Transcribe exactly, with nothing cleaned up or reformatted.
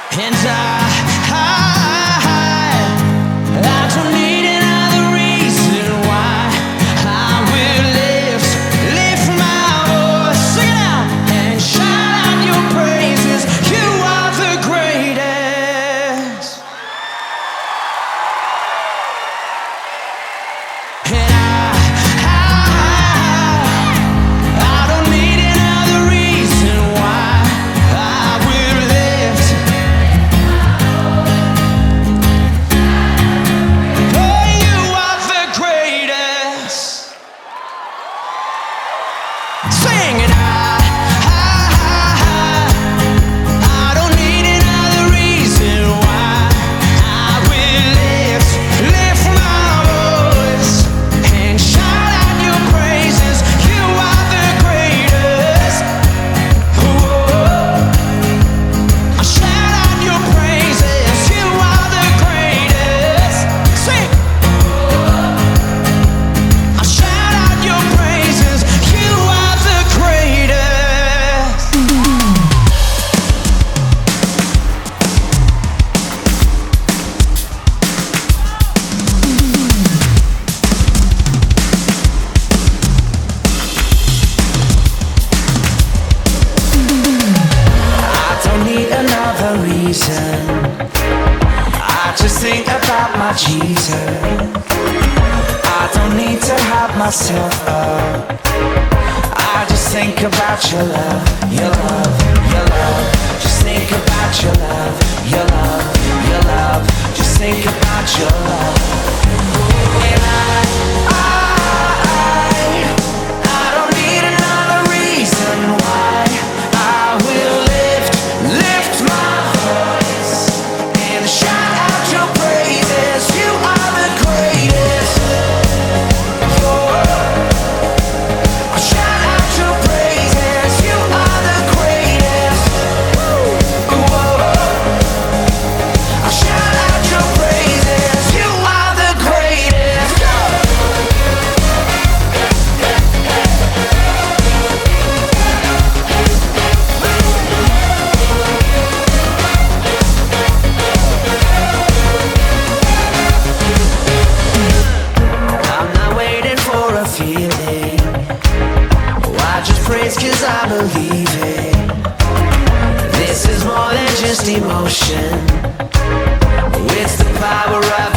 And I, I, I don't need another reason why I will lift, lift my voice, sing it out, and shout out your praises. You are the greatest. And I, I, I don't need another reason why I will lift. Oh, you are the greatest. Sing it. I, I, I don't need another reason why I will lift, lift my voice and shout out your praises. You are the greatest. Whoa. I shout out your praises. You are the greatest. Sing. I shout out your praises. You are the greatest. I don't need another reason. I just think about my Jesus. I don't need to hype myself up. I just think about your love, your love, your love. Just think about your love, your love, your love. Just think about your love. And I, I, I don't need another reason why I will lift, lift my voice and shout out your praises. You are the greatest. I shout out your praises. You are the greatest. Whoa. I shout out your praises. You are the greatest. I'm not waiting for a feeling. Oh, I just praise 'cause I believe it. This is more than just emotion. It's the power of